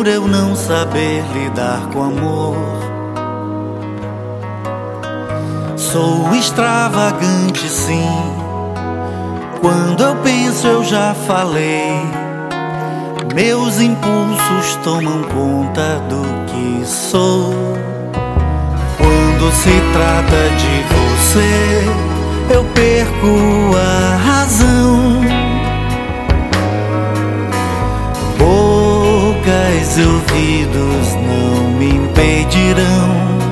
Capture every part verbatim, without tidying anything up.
eu não saber lidar com amor. Sou extravagante, sim. Quando eu penso, eu já falei. Meus impulsos tomam conta do que sou. Quando se trata de você, eu perco a razão. Bocas e ouvidos não me impedirão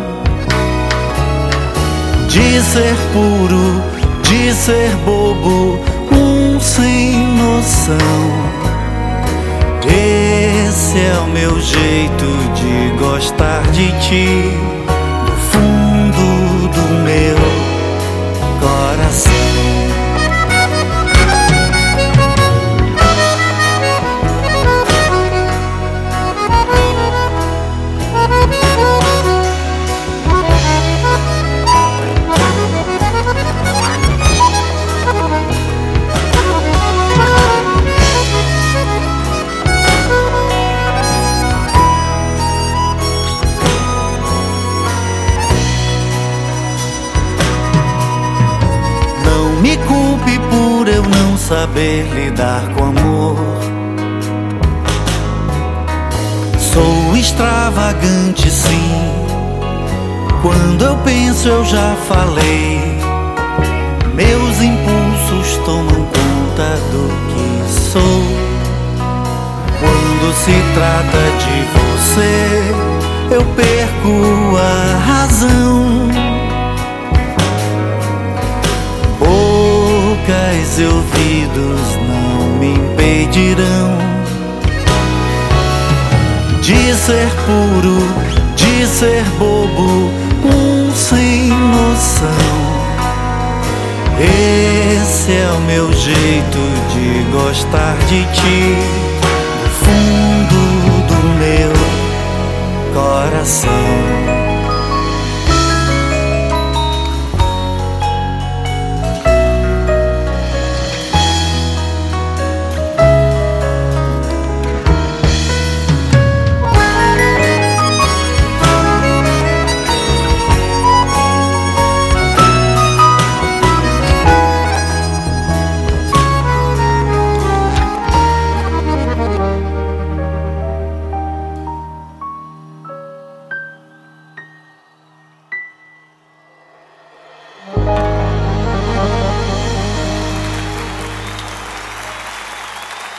de ser puro, de ser bobo, um sem noção. Esse é o meu jeito de gostar de ti, do fundo do meu coração. Me culpe por eu não saber lidar com amor. Sou extravagante, sim. Quando eu penso, eu já falei. Meus impulsos tomam conta do que sou. Quando se trata de você, eu perco a razão. Bocas e ouvidos não me impedirão de ser puro, de ser bobo, um sem noção. Esse é o meu jeito de gostar de ti, do fundo do meu coração.